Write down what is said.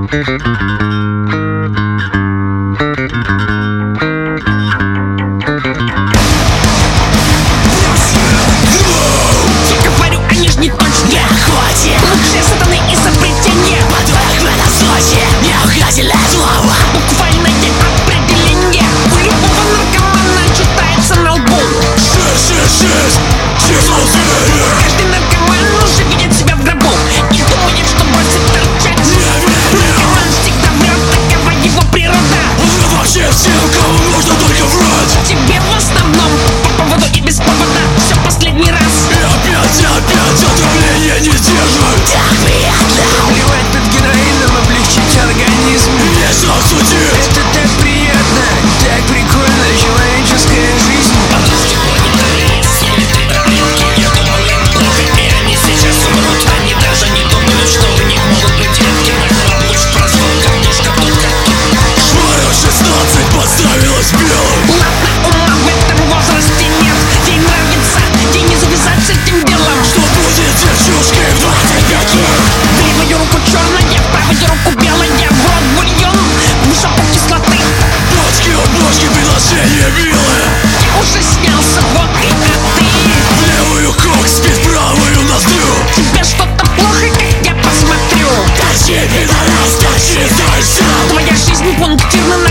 говорю, они ж не точные. Хватит! Лучшие сатаны изобретения. Подвох в этом случае не указали слова. Буквальное определение у любого наркомана читается на лбу. Каждый наркоман уже видит себя в гробу и думает, что бросит торчать. Наркоман всегда врет, такова его природа. Он вообще всем, кому нужно только врать. Тебе в основном по поводу и без повода. Все последний раз. И опять отравление не держит. Так приятно Плевать под героином, облегчить организм. вечно судить. Это так приятно, так прикольно, человеческая жизнь. Я думал, им плохо, и они сейчас умрут. Они даже не думают, что у них могут быть детки. Нахлобуч простой говнюшка, тут как тут. Шмара 16 подставилась белым. Ладно, ума в этом возрасте нет. Ей нравится, ей не завязать с этим делом. Что будет девчушкой в 25 лет? В левую руку черная, в правую руку белая. В рот бульон, в жопу кислоты. Бочки, предложение милое. Я уже снялся, вот и ты. В левую кокс, в правую ноздрю. Тебе что-то плохо, как я посмотрю. Тащи, пидорас, тащи, сам. Твоя жизнь пунктирна